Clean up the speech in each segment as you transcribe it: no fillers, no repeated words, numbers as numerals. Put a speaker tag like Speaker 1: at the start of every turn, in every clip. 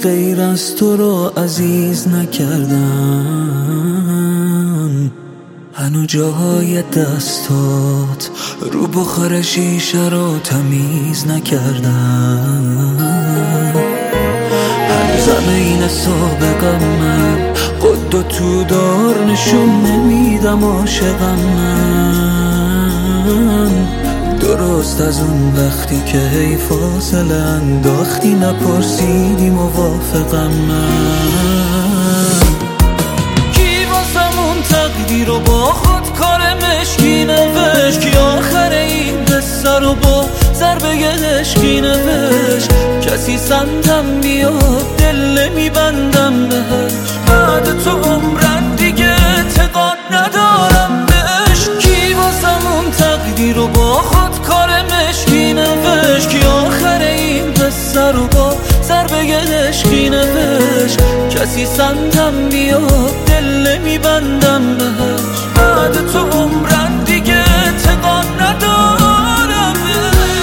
Speaker 1: غیر از تو رو عزیز نکردن. هنو جاهای دستات رو بخار شیشه رو تمیز نکردن. هنوزم این سابقم من قد و تو دار نشون نمیدم عاشقم من. درست از اون وقتی که هی فاصله انداختی نپرسیدی موافقم من. کی واسمون تقدیر رو با خود کار مشکی نوشت، کی آخر این قصه رو با ضربه عشقی نوشت. کسی سمتم بیاد دل نمیبندم بهش، بعد تو عمرن دیگه اعتقاد ندارم بهش. کی واسمون تقدیر رو با خود کار مشکی نوشت، کی آخر این قصه رو با ضربه عشقی نوشت. کسی سمتم بیاد دل نمیبندم بهش، بعد تو عمرن دیگه اعتقاد ندارم بهش.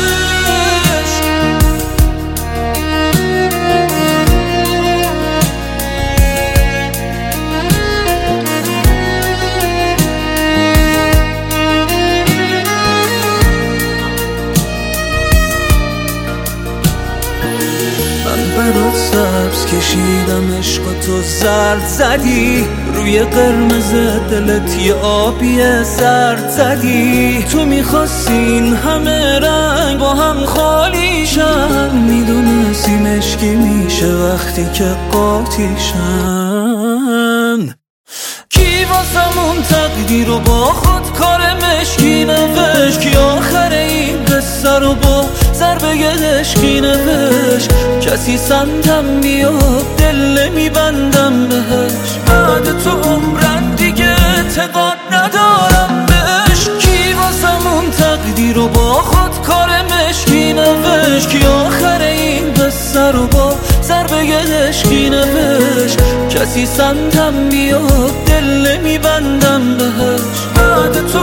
Speaker 1: برات سبز کشیدم عشق تو زرد زدی، روی قرمز دلت یه آبی زرد زدی. تو میخواستین همه رنگ با هم خالیشن، میدونستی مشکی میشه وقتی که قاطیشن. کی واسمون تقدیر رو با خود کار مشکی نوشت، کی آخر این قصه رو با ضربه عشقی نوشت. کسی سمتم بیاد دل نمیبندم بهش، بعد تو عمرن دیگه اعتقاد ندارم بهش. کی واسمون تقدیر رو با خود کار مشکی نوشت، کی آخر این قصه رو با ضربه عشقی نوشت. کسی سمتم بیاد دل نمیبندم بهش، بعد تو